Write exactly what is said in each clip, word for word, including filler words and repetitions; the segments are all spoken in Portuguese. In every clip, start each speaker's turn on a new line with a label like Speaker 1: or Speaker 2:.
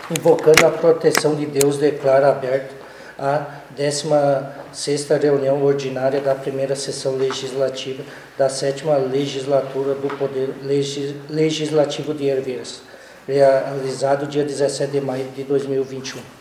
Speaker 1: invocando a proteção de Deus, declaro aberta a décima sexta reunião ordinária da primeira sessão legislativa da sétima legislatura do Poder Legislativo de Herveiras, realizado dia dezessete de maio de dois mil e vinte e um.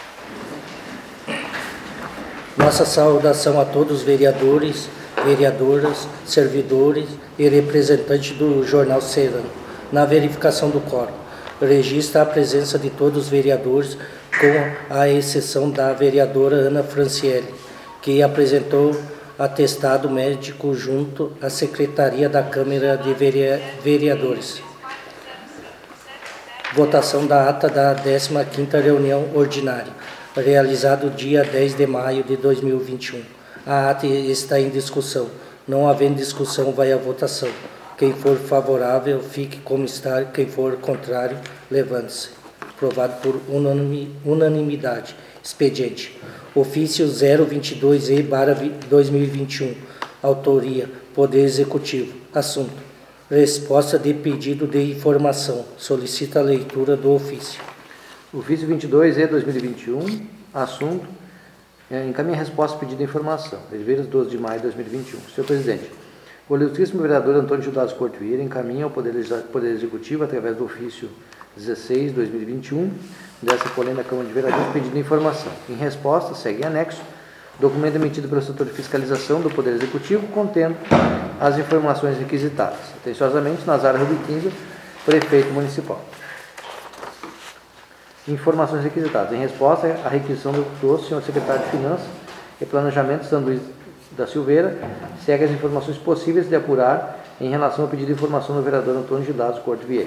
Speaker 1: Nossa saudação a todos os vereadores, vereadoras, servidores e representantes do Jornal Serrano. Na verificação do quórum, registra a presença de todos os vereadores, com a exceção da vereadora Ana Franciele, que apresentou atestado médico junto à Secretaria da Câmara de Vereadores. Votação da ata da décima quinta reunião ordinária, realizado dia dez de maio de dois mil e vinte e um. A ata está em discussão. Não havendo discussão, vai à votação. Quem for favorável, fique como está. Quem for contrário, levante-se. Aprovado por unanimidade. Expediente. Ofício zero vinte e dois E barra dois mil e vinte e um. Autoria, Poder Executivo. Assunto: resposta de pedido de informação. Solicita a leitura do ofício.
Speaker 2: Ofício vinte e dois E dois mil e vinte e um. Assunto: é, encaminha resposta pedido de informação. Herveiras, doze de maio de dois mil e vinte e um. Senhor Presidente, o ilustríssimo vereador Antônio Judas Corto Vieira encaminha ao Poder, Poder Executivo, através do ofício dezesseis de dois mil e vinte e um, dessa polêmica Câmara de Vereadores, pedido de informação. Em resposta, segue em anexo documento emitido pelo setor de fiscalização do Poder Executivo, contendo as informações requisitadas. Atenciosamente, Nazário Rubiquinho, prefeito municipal. Informações requisitadas. Em resposta à requisição do, do senhor secretário de Finanças e Planejamento, São Luís da Silveira, segue as informações possíveis de apurar em relação ao pedido de informação do vereador Antônio Judas Corto Vieira.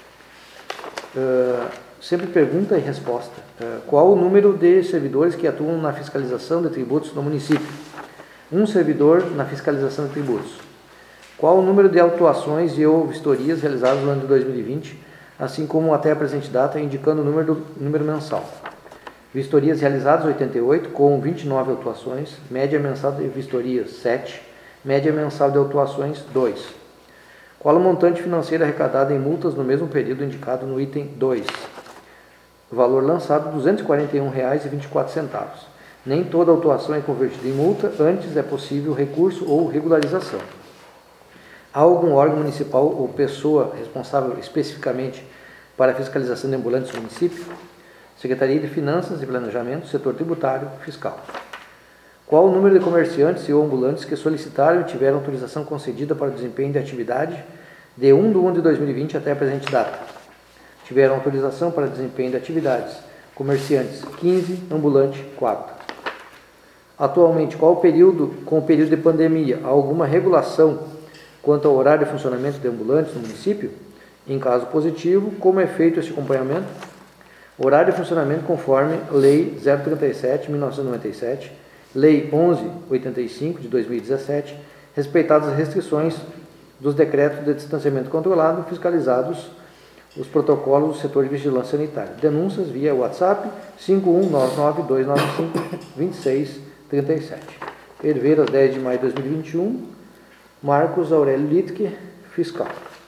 Speaker 2: Uh, sempre pergunta e resposta. Uh, qual o número de servidores que atuam na fiscalização de tributos no município? Um servidor na fiscalização de tributos. Qual o número de autuações e ou vistorias realizadas no ano de dois mil e vinte, assim como até a presente data, indicando o número, do, número mensal? Vistorias realizadas oitenta e oito, com vinte e nove autuações, média mensal de vistorias sete, média mensal de autuações dois. Qual o montante financeiro arrecadado em multas no mesmo período indicado no item dois? O valor lançado, duzentos e quarenta e um reais e vinte e quatro centavos. Nem toda autuação é convertida em multa, antes é possível recurso ou regularização. Há algum órgão municipal ou pessoa responsável especificamente para a fiscalização de ambulantes do município? Secretaria de Finanças e Planejamento, Setor Tributário, Fiscal. Qual o número de comerciantes e ou ambulantes que solicitaram e tiveram autorização concedida para o desempenho de atividade de um de um de dois mil e vinte até a presente data? Tiveram autorização para desempenho de atividades. Comerciantes, quinze, ambulante, quatro. Atualmente, qual o período, com o período de pandemia, há alguma regulação quanto ao horário de funcionamento de ambulantes no município? Em caso positivo, como é feito esse acompanhamento? Horário de funcionamento conforme Lei zero trinta e sete, mil novecentos e noventa e sete, Lei onze, oitenta e cinco, de dois mil e dezessete, respeitadas as restrições dos decretos de distanciamento controlado, fiscalizados os protocolos do setor de vigilância sanitária. Denúncias via WhatsApp cinco um nove nove dois nove cinco dois seis três sete. Herveiras, dez de maio de dois mil e vinte e um. Marcos Aurélio Littke, fiscal.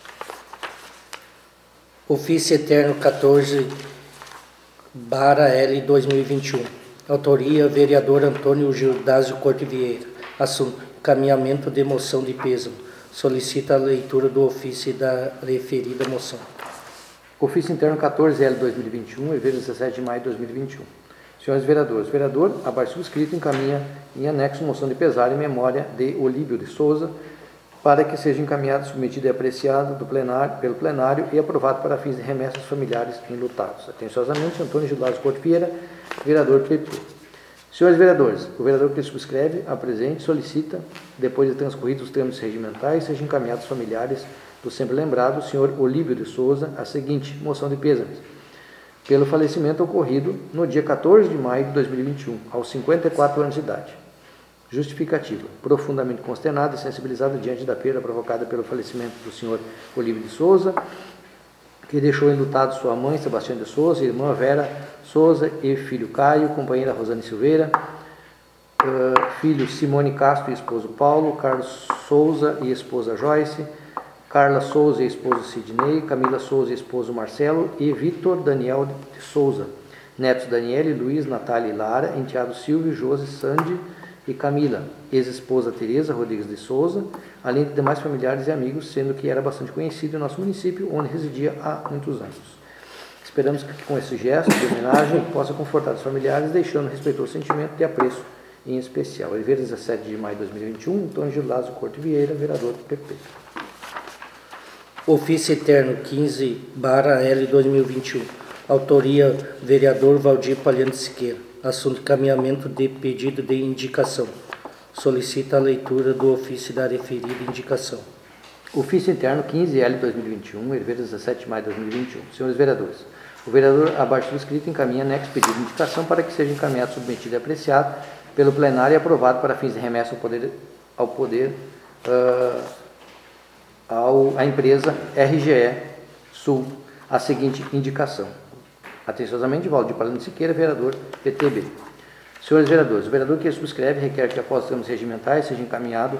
Speaker 1: Ofício Eterno quatorze barra L dois mil e vinte e um. Autoria, vereador Antônio Gildásio Corto Vieira. Assunto: encaminhamento de moção de pêsamo. Solicita a leitura do ofício da referida moção.
Speaker 2: Ofício Interno quatorze L dois mil e vinte e um, Herveiras, dezessete de maio de dois mil e vinte e um. Senhores vereadores, vereador, abaixo subscrito, encaminha em anexo moção de pesar em memória de Olívio de Souza, para que seja encaminhado, submetido e apreciado do plenário, pelo plenário e aprovado para fins de remessa aos familiares enlutados. Atenciosamente, Antônio Gildásio Corto Vieira, vereador Pleitu. Senhores vereadores, o vereador que subscreve, apresente, solicita, depois de transcorridos os termos regimentais, seja encaminhado aos familiares do sempre lembrado, senhor Olívio de Souza, a seguinte moção de pêsames, pelo falecimento ocorrido no dia quatorze de maio de dois mil e vinte e um, aos cinquenta e quatro anos de idade. Justificativa: profundamente consternado e sensibilizado diante da perda provocada pelo falecimento do senhor Olívio de Souza, que deixou enlutado sua mãe, Sebastião de Souza, irmã Vera Souza e filho Caio, companheira Rosane Silveira, uh, filho Simone Castro e esposo Paulo, Carlos Souza e esposa Joyce, Carla Souza e esposo Sidney, Camila Souza e esposo Marcelo e Vitor Daniel de Souza. Netos Daniele, Luiz, Natália e Lara, enteados Silvio, Josi, Sandy e Camila, ex-esposa Tereza Rodrigues de Souza, além de demais familiares e amigos, sendo que era bastante conhecido em nosso município, onde residia há muitos anos. Esperamos que com esse gesto de homenagem possa confortar os familiares, deixando respeitoso sentimento de apreço em especial. Oliveira, dezessete de maio de dois mil e vinte e um, Antônio Gilásio Corte Vieira, vereador do P P.
Speaker 1: Ofício Eterno quinze barra L dois mil e vinte e um. Autoria, vereador Valdir Palhano Siqueira. Assunto: encaminhamento de pedido de indicação. Solicita a leitura do ofício da referida indicação.
Speaker 2: Ofício Interno quinze L dois mil e vinte e um, Oliveira, dezessete de maio de dois mil e vinte e um. Senhores vereadores, o vereador abaixo subscrito encaminha anexo pedido de indicação para que seja encaminhado, submetido e apreciado pelo plenário e aprovado para fins de remessa ao poder, ao poder uh, ao, à empresa R G E Sul a seguinte indicação. Atenciosamente, Valdir Palhano Siqueira, vereador P T B. Senhores vereadores, o vereador que subscreve requer que, após os termos regimentais, seja encaminhado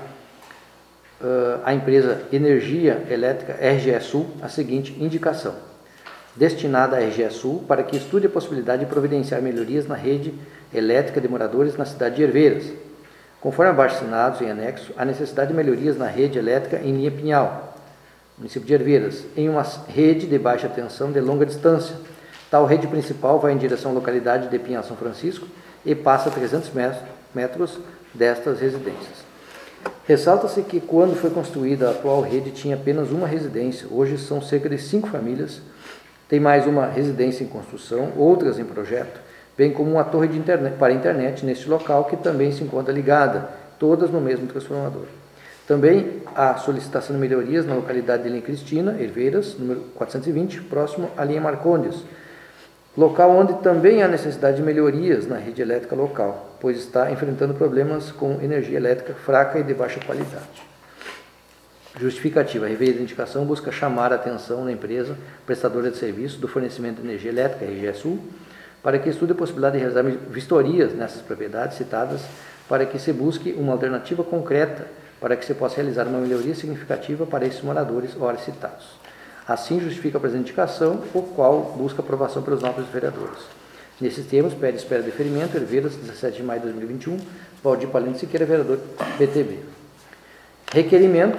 Speaker 2: uh, à empresa Energia Elétrica R G E Sul a seguinte indicação. Destinada à R G E Sul para que estude a possibilidade de providenciar melhorias na rede elétrica de moradores na cidade de Herveiras. Conforme abaixo assinados em anexo, há necessidade de melhorias na rede elétrica em linha Pinhal, município de Herveiras, em uma rede de baixa tensão de longa distância. Tal rede principal vai em direção à localidade de Pinhal São Francisco e passa a trezentos metros destas residências. Ressalta-se que quando foi construída a atual rede tinha apenas uma residência, hoje são cerca de cinco famílias, tem mais uma residência em construção, outras em projeto, bem como uma torre de internet, para a internet neste local que também se encontra ligada, todas no mesmo transformador. Também há solicitação de melhorias na localidade de Linha Cristina, Herveiras, número quatrocentos e vinte, próximo à linha Marcondes, local onde também há necessidade de melhorias na rede elétrica local, pois está enfrentando problemas com energia elétrica fraca e de baixa qualidade. Justificativa. A referida indicação busca chamar a atenção da empresa prestadora de serviço do fornecimento de energia elétrica, R G E Sul, para que estude a possibilidade de realizar vistorias nessas propriedades citadas, para que se busque uma alternativa concreta para que se possa realizar uma melhoria significativa para esses moradores, ora citados. Assim justifica a presente indicação, o qual busca aprovação pelos nobres vereadores. Nesses termos, pede espera de deferimento, Herveiras, dezessete de maio de dois mil e vinte e um, Valdir Palhano Siqueira, vereador P T B. Requerimento,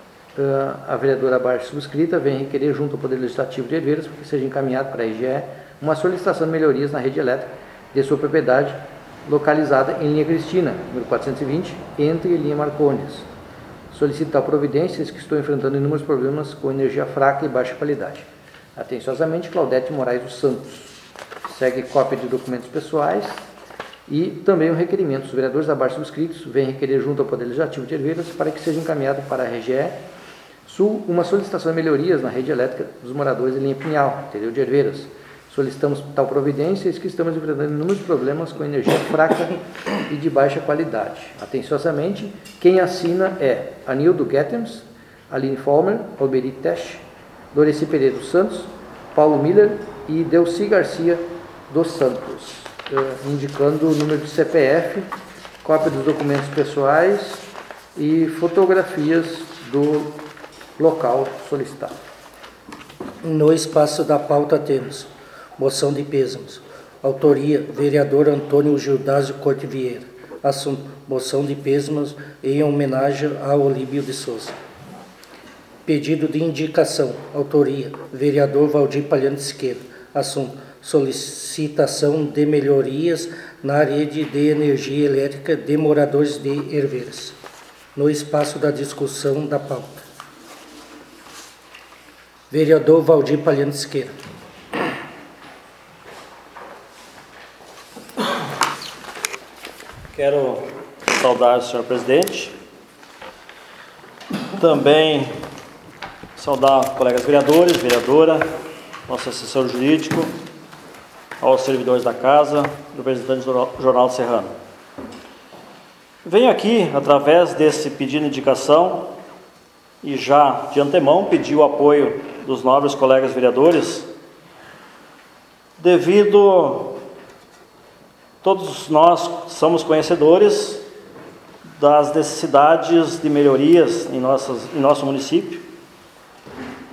Speaker 2: a vereadora abaixo subscrita vem requerer junto ao Poder Legislativo de Herveiras que seja encaminhado para a R G E uma solicitação de melhorias na rede elétrica de sua propriedade, localizada em linha Cristina, número quatrocentos e vinte, entre linha Marcondes. Solicitar providências que estou enfrentando inúmeros problemas com energia fraca e baixa qualidade. Atenciosamente, Claudete Moraes dos Santos. Segue cópia de documentos pessoais e também o requerimento. Os vereadores abaixo subscritos vêm requerer junto ao Poder Legislativo de Herveiras para que seja encaminhado para a R G E Sul uma solicitação de melhorias na rede elétrica dos moradores de linha Pinhal, interior de Herveiras. Solicitamos tal providência e que estamos enfrentando inúmeros problemas com energia fraca e de baixa qualidade. Atenciosamente, quem assina é Anildo Guetems, Aline Falmer, Alberi Tesch, Doreci Pereira dos Santos, Paulo Miller e Delci Garcia dos Santos, eh, indicando o número de C P F, cópia dos documentos pessoais e fotografias do local solicitado.
Speaker 1: No espaço da pauta temos moção de pêsames. Autoria, vereador Antônio Gildásio Corte Vieira. Assunto, moção de pêsames em homenagem a Olímpio de Souza. Pedido de indicação. Autoria, vereador Valdir Palhano Siqueira. Assunto, solicitação de melhorias na rede de energia elétrica de moradores de Herveiras. No espaço da discussão da pauta. Vereador Valdir Palhano Siqueira.
Speaker 3: Quero saudar o senhor presidente, também saudar colegas vereadores, vereadora, nosso assessor jurídico, aos servidores da casa, representantes do Jornal Serrano. Venho aqui, através desse pedido de indicação, e já de antemão pedir o apoio dos nobres colegas vereadores, devido todos nós somos conhecedores das necessidades de melhorias em, nossas, em nosso município,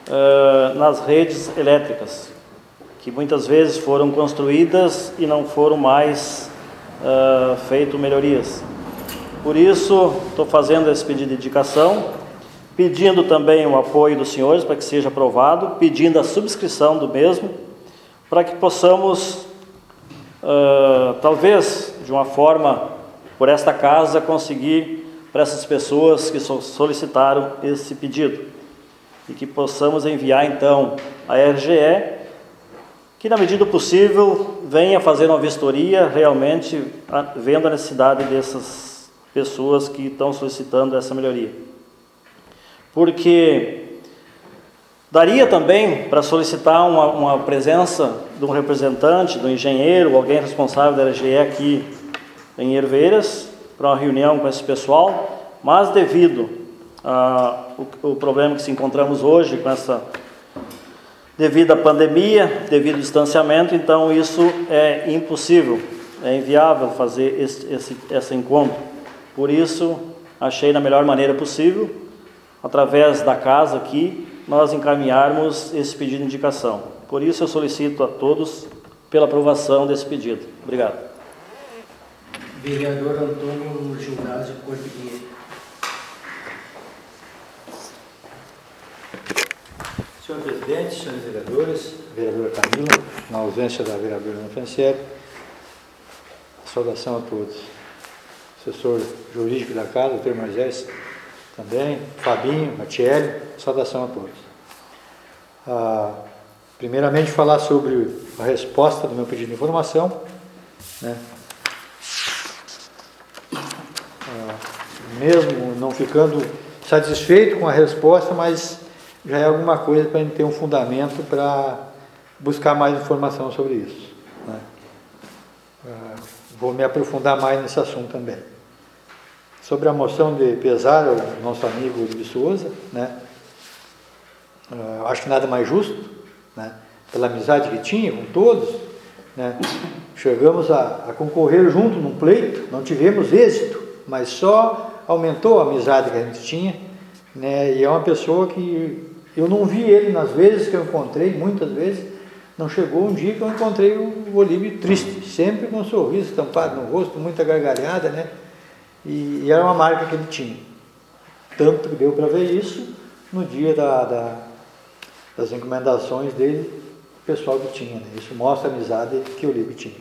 Speaker 3: uh, nas redes elétricas, que muitas vezes foram construídas e não foram mais uh, feitas melhorias. Por isso, estou fazendo esse pedido de indicação, pedindo também o apoio dos senhores para que seja aprovado, pedindo a subscrição do mesmo, para que possamos, uh, talvez, de uma forma, por esta casa, conseguir para essas pessoas que solicitaram esse pedido. E que possamos enviar, então, a R G E, que, na medida do possível, venha fazer uma vistoria, realmente, vendo a necessidade dessas pessoas que estão solicitando essa melhoria. Porque daria também para solicitar uma, uma presença de um representante, do engenheiro, alguém responsável da R G E aqui em Herveiras, para uma reunião com esse pessoal, mas devido ao o problema que se encontramos hoje, com essa, devido à pandemia, devido ao distanciamento, então isso é impossível, é inviável fazer esse, esse, esse encontro. Por isso, achei na melhor maneira possível, através da casa aqui, nós encaminharmos esse pedido de indicação. Por isso eu solicito a todos pela aprovação desse pedido. Obrigado.
Speaker 1: Vereador Antônio Gilgásio Cordilheiro.
Speaker 4: Senhor presidente, senhores vereadores, vereadora Camila, na ausência da vereadora Ana Franciele, saudação a todos. Assessor jurídico da casa, doutor Moisés, também, Fabinho, Matielli, saudação a todos. Ah, primeiramente, falar sobre a resposta do meu pedido de informação, né? Ah, mesmo não ficando satisfeito com a resposta, mas já é alguma coisa para a gente ter um fundamento para buscar mais informação sobre isso, né? Ah, vou me aprofundar mais nesse assunto também. Sobre a moção de pesar ao nosso amigo Luiz Souza, né? Uh, acho que nada mais justo, né? Pela amizade que tinha com todos, né? Chegamos a, a concorrer junto num pleito, não tivemos êxito, mas só aumentou a amizade que a gente tinha, né? E é uma pessoa que eu não vi ele nas vezes que eu encontrei, muitas vezes, não chegou um dia que eu encontrei o Olívio triste, sempre com um sorriso estampado no rosto, muita gargalhada, né? E, e era uma marca que ele tinha. Tanto que deu para ver isso no dia da, da, das encomendações dele, o pessoal que tinha, né? Isso mostra a amizade que o Olívio tinha.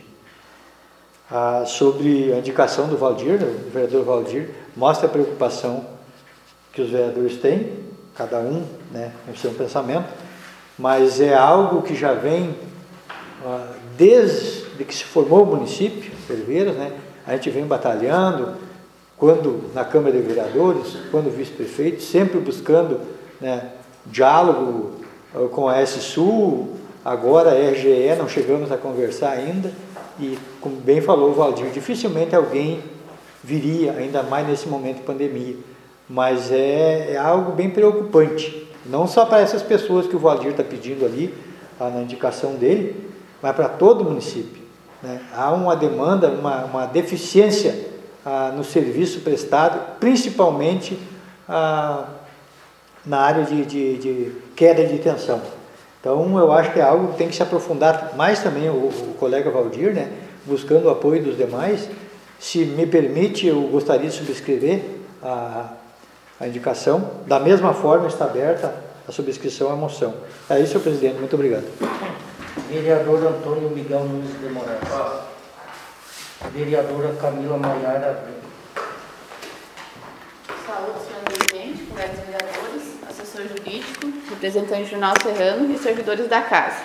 Speaker 4: Ah, sobre a indicação do Valdir, do vereador Valdir, mostra a preocupação que os vereadores têm, cada um, né, no seu pensamento, mas é algo que já vem ah, desde que se formou o município, Herveiras, né? A gente vem batalhando, quando na Câmara de Vereadores, quando vice-prefeito, sempre buscando, né, diálogo com a S Sul, agora a R G E, não chegamos a conversar ainda, e como bem falou o Valdir, dificilmente alguém viria, ainda mais nesse momento de pandemia, mas é, é algo bem preocupante, não só para essas pessoas que o Valdir está pedindo ali, tá, na indicação dele, mas para todo o município, né? Há uma demanda, uma, uma deficiência Ah, no serviço prestado, principalmente ah, na área de, de, de queda de tensão. Então, eu acho que é algo que tem que se aprofundar mais também, o, o colega Valdir, né, buscando o apoio dos demais. Se me permite, eu gostaria de subscrever a, a indicação. Da mesma forma, está aberta a subscrição à moção. É isso, senhor presidente. Muito obrigado.
Speaker 1: Vereador Antônio Miguel Nunes de Moraes. Vereadora Camila Maiara Abreu.
Speaker 5: Saúde, senhor presidente, colegas vereadores, assessor jurídico, representante do Jornal Serrano e servidores da casa.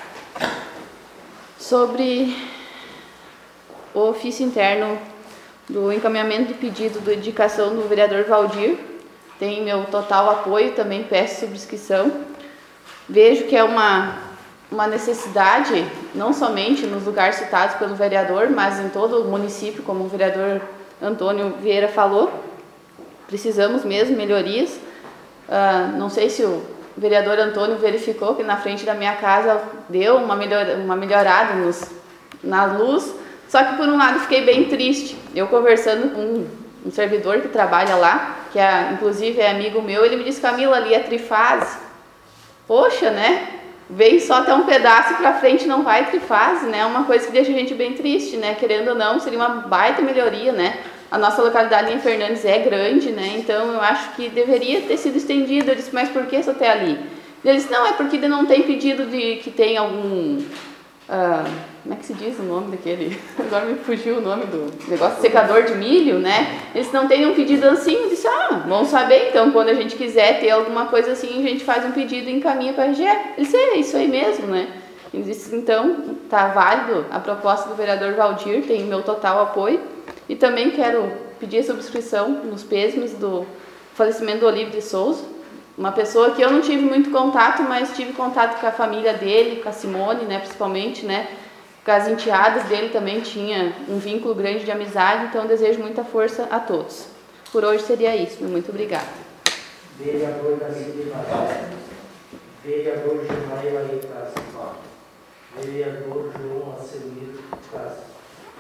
Speaker 5: Sobre o ofício interno do encaminhamento do pedido de indicação do vereador Valdir, tem meu total apoio, também peço subscrição. Vejo que é uma... uma necessidade, não somente nos lugares citados pelo vereador, mas em todo o município, como o vereador Antônio Vieira falou, precisamos mesmo melhorias. Uh, não sei se o vereador Antônio verificou que na frente da minha casa deu uma, melhor, uma melhorada nos, na luz, só que por um lado fiquei bem triste. Eu conversando com um, um servidor que trabalha lá, que é, inclusive é amigo meu, ele me disse: Camila, ali é trifase. poxa, né? Vem só até um pedaço para frente, não vai trifase, né? Uma coisa que deixa a gente bem triste, né? Querendo ou não, seria uma baita melhoria, né? A nossa localidade em Fernandes é grande, né? Então eu acho que deveria ter sido estendido. Eu disse, mas por que só até ali? Eles, não, é porque não tem pedido de que tem algum... Uh, como é que se diz o nome daquele? Agora me fugiu o nome do negócio, secador de milho, né? Eles não têm um pedido assim. Eu disse, ah, vamos saber, então, quando a gente quiser ter alguma coisa assim, a gente faz um pedido e encaminha para a R G E. Ele disse, é isso aí mesmo, né? Ele disse, então, tá válido a proposta do vereador Valdir, tem meu total apoio. E também quero pedir a subscrição nos pêsames do falecimento do Olívio de Souza, uma pessoa que eu não tive muito contato, mas tive contato com a família dele, com a Simone, né, principalmente, né, com as enteadas dele também tinha um vínculo grande de amizade, então desejo muita força a todos. Por hoje seria isso, muito obrigada.
Speaker 1: Vereador da Cidade, vereador Gemaia Leitaz, vereador João Acelmiro Castro.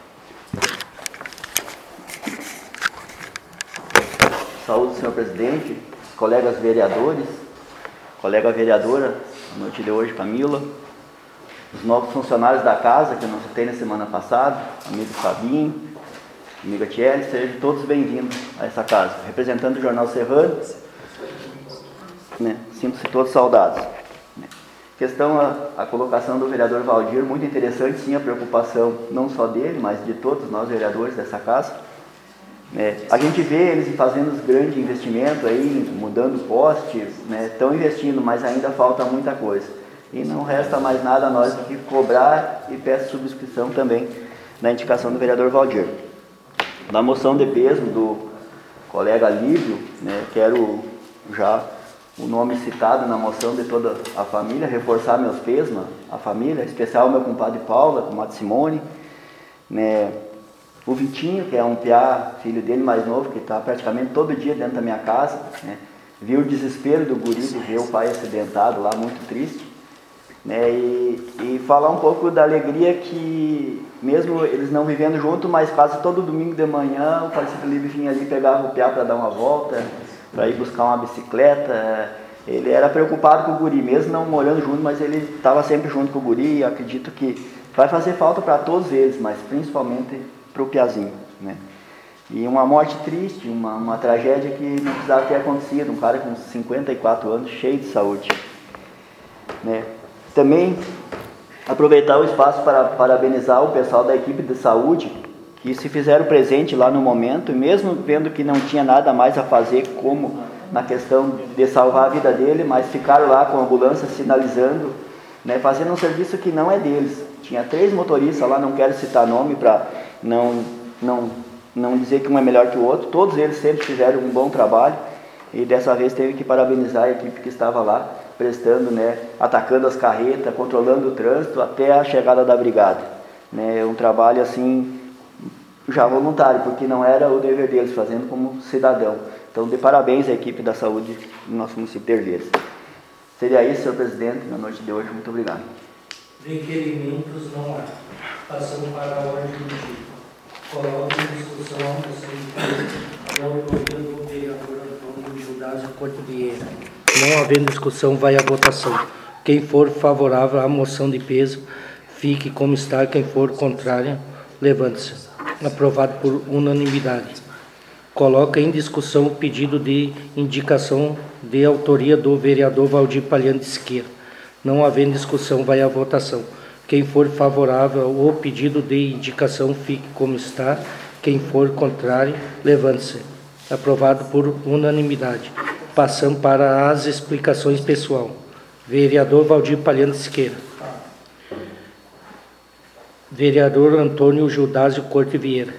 Speaker 6: Saúde, senhor presidente, colegas vereadores, colega vereadora, a noite de hoje, Camila, os novos funcionários da casa, que eu não citei na semana passada, amigo Fabinho, amiga Thierry, sejam todos bem-vindos a essa casa. Representando o Jornal Serrano, né, sinto-se todos saudados. Né. Questão, a, a colocação do vereador Valdir, muito interessante, sim, a preocupação não só dele, mas de todos nós vereadores dessa casa. É, a gente vê eles fazendo os grandes investimentos aí, mudando postes, né, estão investindo, mas ainda falta muita coisa. E não resta mais nada a nós do que cobrar e peço subscrição também na indicação do vereador Valdir. Na moção de peso do colega Lívio, né, quero já o nome citado na moção de toda a família, reforçar meus pesos, a família, em especial meu compadre Paula, comadre Simone, né, o Vitinho, que é um piá, filho dele mais novo, que está praticamente todo dia dentro da minha casa, né? Viu o desespero do guri de ver o pai acidentado lá, muito triste, né? E, e falar um pouco da alegria que, mesmo eles não vivendo junto, mas quase todo domingo de manhã, o parceiro Livre vinha ali, pegava o piá para dar uma volta, para ir buscar uma bicicleta. Ele era preocupado com o guri, mesmo não morando junto, mas ele estava sempre junto com o guri, e acredito que vai fazer falta para todos eles, mas principalmente para o piazinho, né? E uma morte triste, uma, uma tragédia que não precisava ter acontecido, um cara com cinquenta e quatro anos, cheio de saúde, né? Também aproveitar o espaço para parabenizar o pessoal da equipe de saúde, que se fizeram presente lá no momento, e mesmo vendo que não tinha nada mais a fazer, como na questão de salvar a vida dele, mas ficaram lá com a ambulância sinalizando, né, fazendo um serviço que não é deles. Tinha três motoristas lá, não quero citar nome para não, não, não dizer que um é melhor que o outro, todos eles sempre fizeram um bom trabalho, e dessa vez teve que parabenizar a equipe que estava lá, prestando, né, atacando as carretas, controlando o trânsito até a chegada da brigada, né, um trabalho assim, já voluntário, porque não era o dever deles, fazendo como cidadão. Então, de parabéns à equipe da saúde do nosso município de Herveiras. Seria isso, senhor presidente, na noite de hoje. Muito obrigado.
Speaker 1: Requerimentos não há. Passando para a ordem do dia. Coloco em discussão a moção de autoria do vereador Antônio Gildásio Corte Vieira. Não havendo discussão, vai à votação. Quem for favorável à moção de peso, fique como está. Quem for contrário, levante-se. Aprovado por unanimidade. Coloca em discussão o pedido de indicação de autoria do vereador Valdir Palhano de Siqueira. Não havendo discussão, vai à votação. Quem for favorável ao pedido de indicação, fique como está. Quem for contrário, levante-se. Aprovado por unanimidade. Passamos para as explicações pessoal. Vereador Valdir Palhano de Siqueira. Vereador Antônio Gildásio Corte Vieira.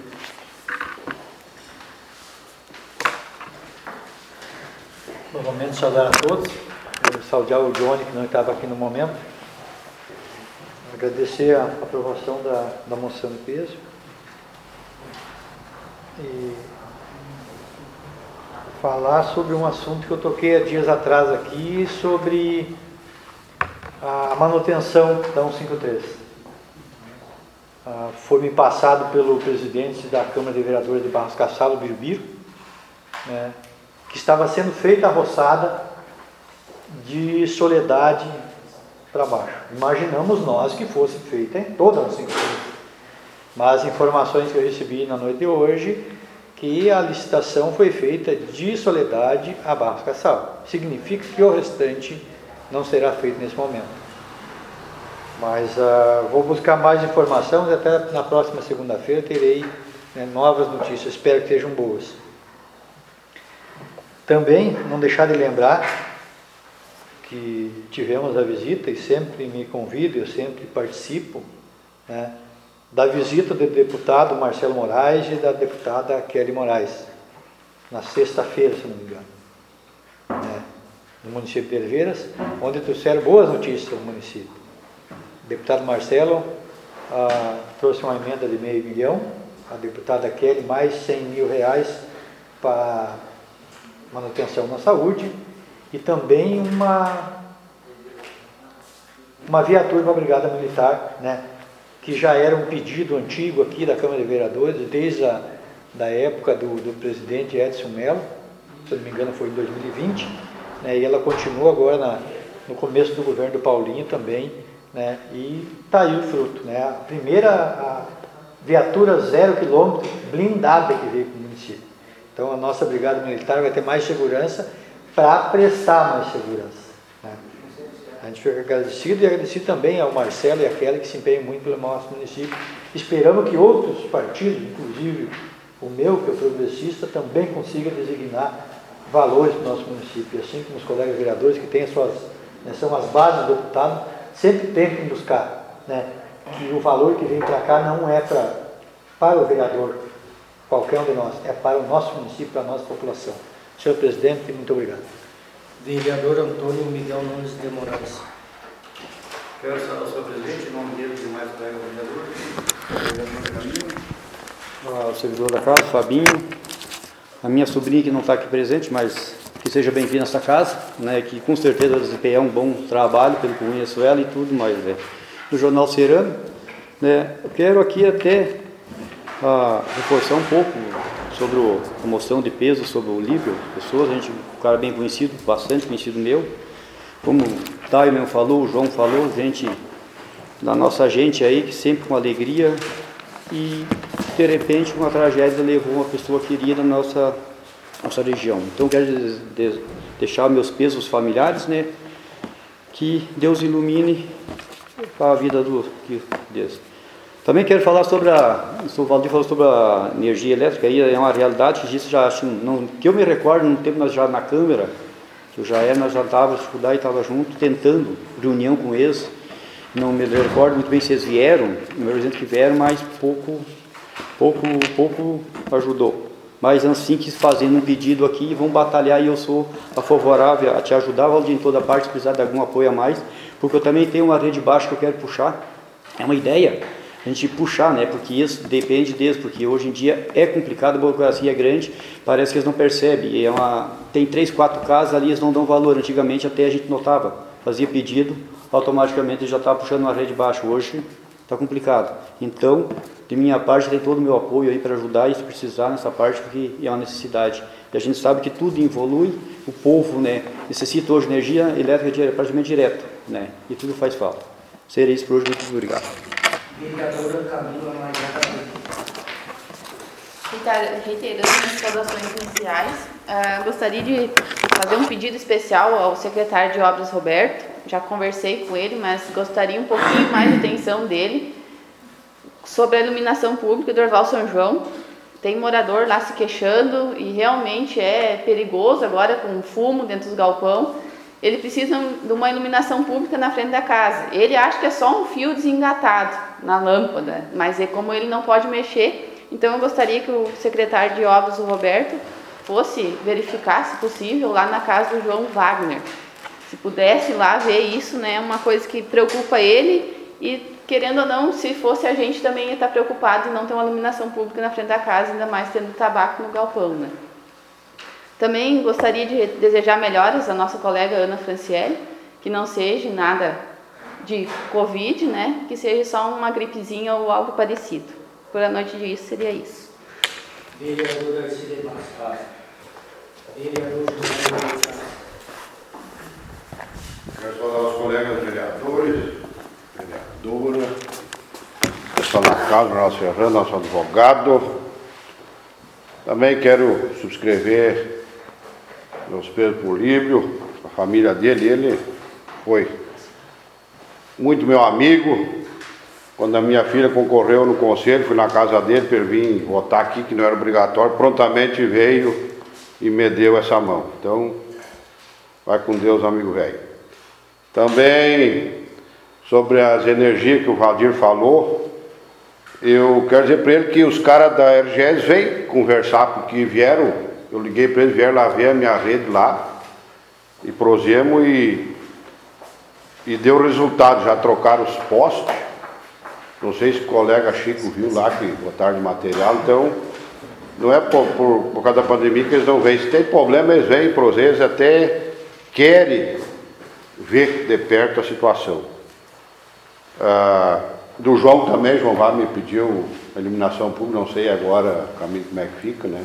Speaker 4: Novamente saudar a todos, saudar o Johnny, que não estava aqui no momento, agradecer a aprovação da, da moção de peso e falar sobre um assunto que eu toquei há dias atrás aqui, sobre a manutenção da cento e cinquenta e três. Ah, foi me passado pelo presidente da Câmara de Vereadores de Barros Cassalo, Birubiru, né, que estava sendo feita a roçada de Soledade para baixo. Imaginamos nós que fosse feita em todas as cinco ruas. Mas informações que eu recebi na noite de hoje, que a licitação foi feita de Soledade a Barros Cassal. Significa que o restante não será feito nesse momento. Mas uh, vou buscar mais informações e até na próxima segunda-feira terei, né, novas notícias. Espero que sejam boas. Também não deixar de lembrar que tivemos a visita, e sempre me convido, eu sempre participo, né, da visita do deputado Marcelo Moraes e da deputada Kelly Moraes, na sexta-feira, se não me engano, né, no município de Herveiras, onde trouxeram boas notícias do município. O deputado Marcelo ah, trouxe uma emenda de meio milhão, a deputada Kelly mais cem mil reais para manutenção na saúde, e também uma, uma viatura da Brigada Militar, né, que já era um pedido antigo aqui da Câmara de Vereadores, desde a da época do, do presidente Edson Mello, se não me engano foi em dois mil e vinte, né, e ela continua agora na, no começo do governo do Paulinho também, né, e está aí o fruto, né, a primeira a viatura zero quilômetro blindada que veio para o município. Então a nossa Brigada Militar vai ter mais segurança para prestar mais segurança, né. A gente fica agradecido e agradecido também ao Marcelo e à Kelly que se empenham muito pelo nosso município. Esperamos que outros partidos, inclusive o meu, que é progressista, também consiga designar valores para o nosso município, assim como os colegas vereadores que têm as suas, né, são as bases do deputado, sempre tentem buscar, né, que o valor que vem para cá não é para, para o vereador, qualquer um de nós, é para o nosso município, para a nossa população. Senhor presidente, muito obrigado.
Speaker 1: Vereador Antônio Miguel Nunes de Moraes.
Speaker 7: Quero saudar o senhor presidente, em nome dele e demais colegas vereadores,
Speaker 3: o servidor da casa, Fabinho, a minha sobrinha que não está aqui presente, mas que seja bem-vinda nessa casa, né, que com certeza vai desempenhar um bom trabalho, pelo que conheço ela e tudo mais, né. No Jornal Serrano, né, eu quero aqui até ah, reforçar um pouco sobre o, a moção de peso sobre o Líbio, pessoas, a gente, um cara bem conhecido, bastante conhecido meu, como o Thay mesmo falou, o João falou, gente da nossa gente aí, que sempre com alegria, e de repente uma tragédia levou uma pessoa querida na nossa, nossa região. Então quero de, de, deixar meus pesos familiares, né, que Deus ilumine a vida do que Deus. Também quero falar sobre a, o Valdir falou sobre a energia elétrica, aí é uma realidade, isso já acho, não, que eu me recordo, no tempo nós já na Câmara, que eu já era, nós já estávamos a estudar e estava junto, tentando, reunião com eles, não me recordo muito bem se eles vieram, o meu presidente que vieram, mas pouco, pouco, pouco ajudou. Mas assim que fazendo um pedido aqui, vão batalhar e eu sou favorável a te ajudar, Valdir, em toda parte, se precisar de algum apoio a mais, porque eu também tenho uma rede baixa que eu quero puxar, é uma ideia, a gente puxar, né, porque isso depende deles, porque hoje em dia é complicado, a burocracia é grande, parece que eles não percebem, é uma, tem três, quatro casas ali, eles não dão valor, antigamente até a gente notava, fazia pedido, automaticamente já está puxando uma rede baixa, hoje está complicado, então, de minha parte, tem todo o meu apoio aí para ajudar e se precisar nessa parte, porque é uma necessidade, e a gente sabe que tudo evolui, o povo, né, necessita hoje de energia elétrica praticamente direta, né, e tudo faz falta. Seria isso por hoje, muito obrigado.
Speaker 1: Vereadora Camila Maia.
Speaker 5: Reiterando as saudações iniciais, uh, gostaria de fazer um pedido especial ao secretário de Obras, Roberto. Já conversei com ele, mas gostaria um pouquinho mais de atenção dele sobre a iluminação pública do Orval São João. Tem morador lá se queixando e realmente é perigoso agora com fumo dentro dos galpão. Ele precisa de uma iluminação pública na frente da casa. Ele acha que é só um fio desengatado na lâmpada, mas é como ele não pode mexer. Então eu gostaria que o secretário de Obras, o Roberto, fosse verificar, se possível, lá na casa do João Wagner. Se pudesse lá ver isso, né, é uma coisa que preocupa ele e, querendo ou não, se fosse a gente também ia estar preocupado em não ter uma iluminação pública na frente da casa, ainda mais tendo tabaco no galpão, né. Também gostaria de desejar melhoras à nossa colega Ana Franciele, que não seja nada de Covid, né? Que seja só uma gripezinha ou algo parecido. Por a noite disso, seria isso.
Speaker 1: Vereadora Arcide Massa. Vereador José.
Speaker 8: Quero saudar os colegas vereadores, vereadora, pessoal da Casa, nosso Serrano, nosso advogado. Também quero subscrever meus pesos por Líbio, a família dele. Ele foi muito meu amigo. Quando a minha filha concorreu no conselho, fui na casa dele para vir votar aqui, que não era obrigatório, prontamente veio e me deu essa mão. Então, vai com Deus, amigo velho. Também, sobre as energias que o Valdir falou, eu quero dizer para ele que os caras da R G S vêm conversar, porque vieram, eu liguei para eles, vieram lá ver a minha rede lá, e prosemos e, e deu resultado, já trocaram os postos. Não sei se o colega Chico viu lá que botaram de material, então não é por, por, por causa da pandemia que eles não vêm. Se tem problema, eles vêm, para eles até querem ver de perto a situação. Ah, do João também, João Vá me pediu a iluminação pública, não sei agora caminho como é que fica, né?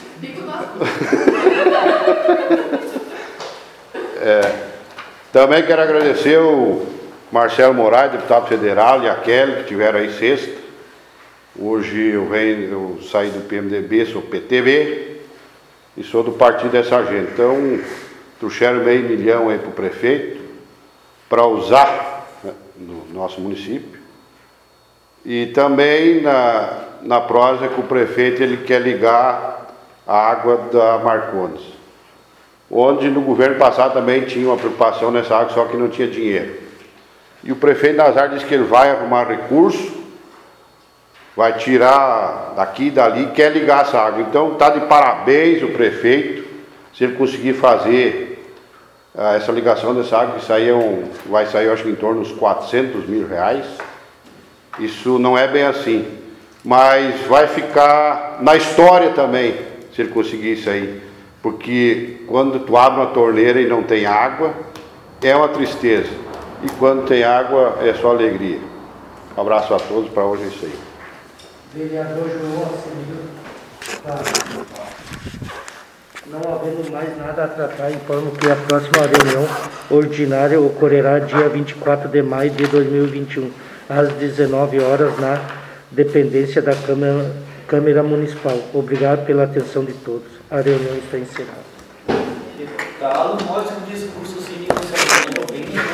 Speaker 8: é, também quero agradecer o Marcelo Moraes, deputado federal, e a Kelly, que estiveram aí sexta. Hoje eu venho, eu saí do P M D B, sou P T B e sou do partido dessa gente. Então, trouxeram meio milhão aí para o prefeito para usar no nosso município. E também na, na prosa que o prefeito ele quer ligar a água da Marcondes, onde no governo passado também tinha uma preocupação nessa água, só que não tinha dinheiro. E o prefeito Nazar disse que ele vai arrumar recurso, vai tirar daqui e dali, quer ligar essa água. Então está de parabéns o prefeito, se ele conseguir fazer uh, essa ligação dessa água, que sair um, vai sair, eu acho que em torno dos quatrocentos mil reais. Isso não é bem assim, mas vai ficar na história também, se ele conseguir isso aí. Porque quando tu abre uma torneira e não tem água, é uma tristeza. E quando tem água, é só alegria. Um abraço a todos, para hoje é isso aí.
Speaker 1: Vereador João Alcemir. Não havendo mais nada a tratar, informo que a próxima reunião ordinária ocorrerá dia vinte e quatro de maio de dois mil e vinte e um, às dezenove horas, na dependência da Câmara, Câmara Municipal. Obrigado pela atenção de todos. A reunião está encerrada.
Speaker 7: Deputado, mostra o discurso.